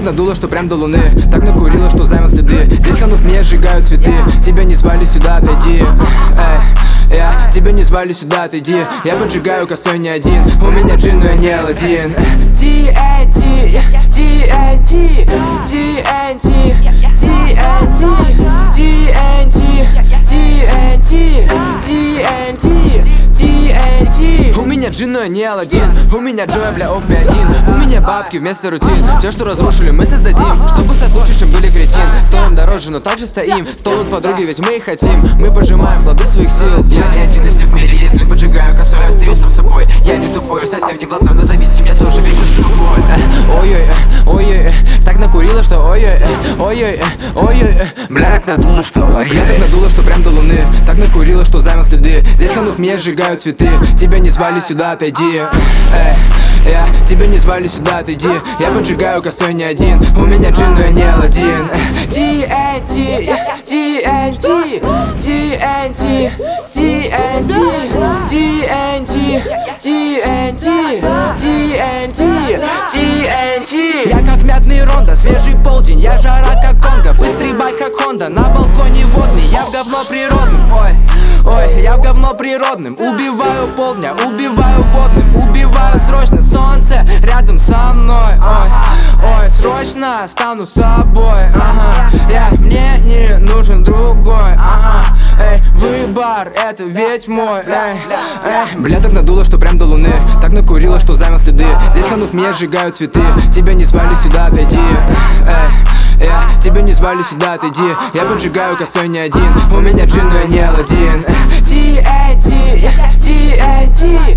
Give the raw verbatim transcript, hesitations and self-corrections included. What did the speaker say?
надуло, что прям до луны. Так накурила, что занял следы. Здесь ханув меня сжигают цветы. Тебя не звали сюда, отойди. Эй, я, тебя не звали сюда, отойди. Я поджигаю косой не один. У меня джин, но я не Аладдин. ти эн ти, ти эн ти, ти эн ти, ти эн ти, ти эн ти, ти эн ти, ти эн ти, ти эн ти. У меня джин, но я не Аладдин. У меня Джоя, бля, оф ми один. У меня бабки вместо рутин. Все, что разрушили, мы создадим. Чтобы стать лучше, чем были кретин. Стоим дороже, но также стоим. Столут подруги, ведь мы их хотим. Мы пожимаем плоды своих сил. Я не один из них в мире, если поджигаю косой, остаюсь сам собой. Я не тупой, совсем не блатной, но зовите меня тоже, ведь чувствую боль. Ой-ой, ой-ой, так накурила, что ой-ой, ой-ой, ой-ой. Бля, так надуло, что ой-ой. Бля, так надуло, что прям до луны. Так накурила, что занял следы. Здесь ханув меня сжигают цветы. Тебя не звали сюда, отойди. Эй, я, тебя не звали сюда, отойди. Я поджигаю косой не один. У меня джин, но я не Аладдин. ти эн ти, ти эн ти, ти эн ти, ти эн ти, ти эн ти, ти эн ти, ти эн ти, ти эн ти. Я как мятный Рондо, свежий полдень. Я жара как Конго, быстрый байк как Хонда. На балконе водный, я в говно природным. Ой, ой, я в говно природным. Убиваю полдня, убиваю водным. Убиваю срочно, солнце рядом со мной. Ой, ой, срочно стану собой. Ага, я, мне не нужен другой. Ага, эй, выбор, это ведь мой. Эй, эй. Бля, так надуло, что прям до луны. Так накурила, что занял следы. Здесь ханув меня сжигают цветы. Тебя не звали сюда, отойди. Эй, я, тебя не звали сюда, отойди. Я поджигаю косой не один. У меня джин, но я не Аладдин. ти эн ти, ти эн ти,